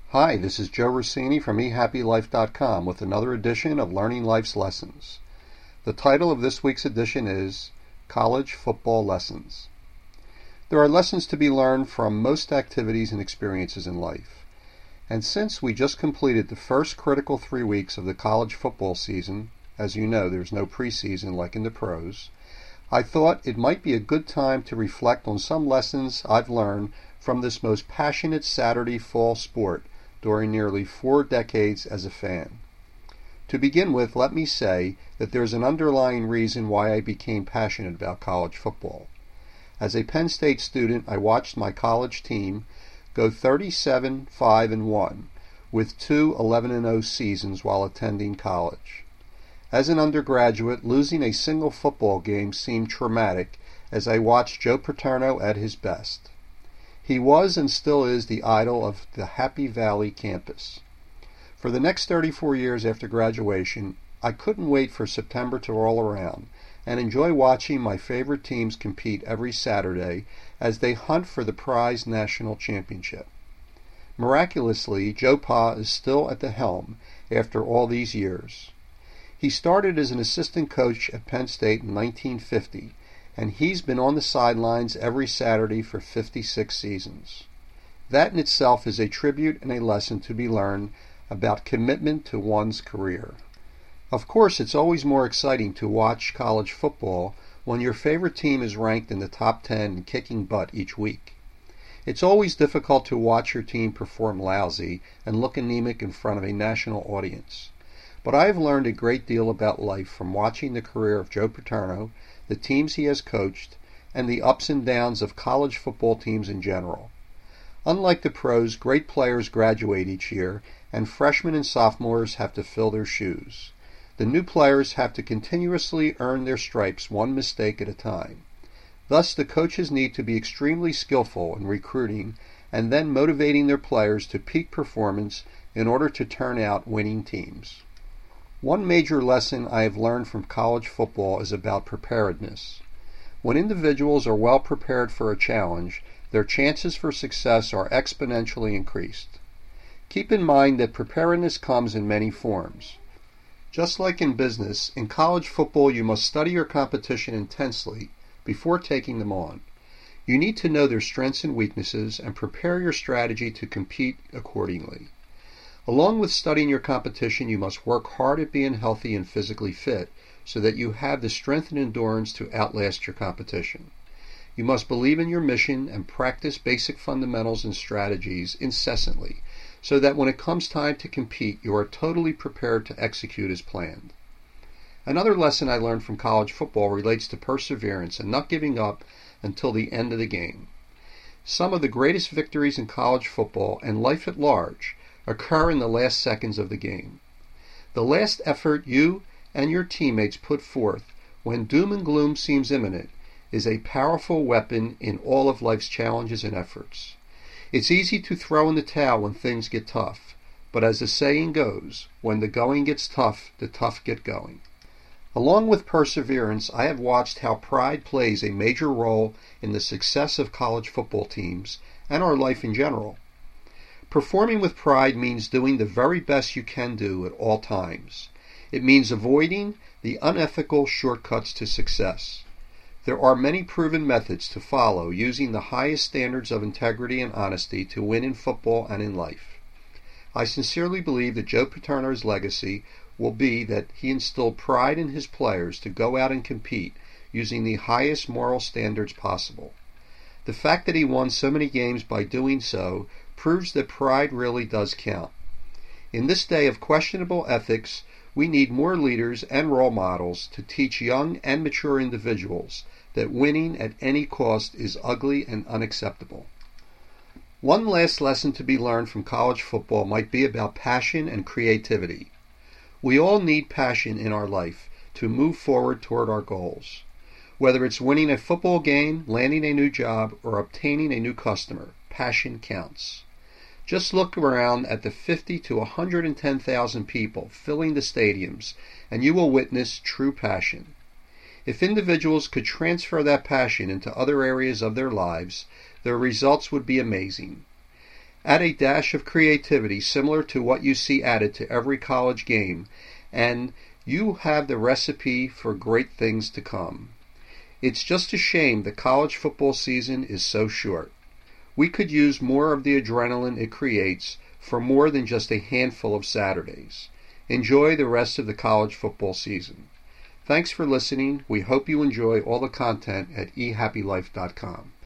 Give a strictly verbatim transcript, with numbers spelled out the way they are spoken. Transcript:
Hi, this is Joe Rossini from e happy life dot com with another edition of Learning Life's Lessons. The title of this week's edition is College Football Lessons. There are lessons to be learned from most activities and experiences in life. And since we just completed the first critical three weeks of the college football season, as you know, there's no preseason like in the pros, I thought it might be a good time to reflect on some lessons I've learned from this most passionate Saturday fall sport during nearly four decades as a fan. To begin with, let me say that there's an underlying reason why I became passionate about college football. As a Penn State student, I watched my college team go thirty-seven, five, and one with two eleven and oh seasons while attending college. As an undergraduate, losing a single football game seemed traumatic as I watched Joe Paterno at his best. He was and still is the idol of the Happy Valley campus. For the next thirty-four years after graduation, I couldn't wait for September to roll around and enjoy watching my favorite teams compete every Saturday as they hunt for the prized national championship. Miraculously, Joe Pa is still at the helm after all these years. He started as an assistant coach at Penn State in nineteen fifty, and he's been on the sidelines every Saturday for fifty-six seasons. That in itself is a tribute and a lesson to be learned about commitment to one's career. Of course, it's always more exciting to watch college football when your favorite team is ranked in the top ten and kicking butt each week. It's always difficult to watch your team perform lousy and look anemic in front of a national audience. But I have learned a great deal about life from watching the career of Joe Paterno, the teams he has coached, and the ups and downs of college football teams in general. Unlike the pros, great players graduate each year, and freshmen and sophomores have to fill their shoes. The new players have to continuously earn their stripes one mistake at a time. Thus, the coaches need to be extremely skillful in recruiting and then motivating their players to peak performance in order to turn out winning teams. One major lesson I have learned from college football is about preparedness. When individuals are well prepared for a challenge, their chances for success are exponentially increased. Keep in mind that preparedness comes in many forms. Just like in business, in college football you must study your competition intensely before taking them on. You need to know their strengths and weaknesses and prepare your strategy to compete accordingly. Along with studying your competition, you must work hard at being healthy and physically fit so that you have the strength and endurance to outlast your competition. You must believe in your mission and practice basic fundamentals and strategies incessantly so that when it comes time to compete, you are totally prepared to execute as planned. Another lesson I learned from college football relates to perseverance and not giving up until the end of the game. Some of the greatest victories in college football and life at large occur in the last seconds of the game. The last effort you and your teammates put forth when doom and gloom seems imminent is a powerful weapon in all of life's challenges and efforts. It's easy to throw in the towel when things get tough, but as the saying goes, when the going gets tough, the tough get going. Along with perseverance, I have watched how pride plays a major role in the success of college football teams and our life in general. Performing with pride means doing the very best you can do at all times. It means avoiding the unethical shortcuts to success. There are many proven methods to follow using the highest standards of integrity and honesty to win in football and in life. I sincerely believe that Joe Paterno's legacy will be that he instilled pride in his players to go out and compete using the highest moral standards possible. The fact that he won so many games by doing so proves that pride really does count. In this day of questionable ethics, we need more leaders and role models to teach young and mature individuals that winning at any cost is ugly and unacceptable. One last lesson to be learned from college football might be about passion and creativity. We all need passion in our life to move forward toward our goals. Whether it's winning a football game, landing a new job, or obtaining a new customer, passion counts. Just look around at the fifty to one hundred ten thousand people filling the stadiums, and you will witness true passion. If individuals could transfer that passion into other areas of their lives, their results would be amazing. Add a dash of creativity similar to what you see added to every college game, and you have the recipe for great things to come. It's just a shame the college football season is so short. We could use more of the adrenaline it creates for more than just a handful of Saturdays. Enjoy the rest of the college football season. Thanks for listening. We hope you enjoy all the content at e happy life dot com.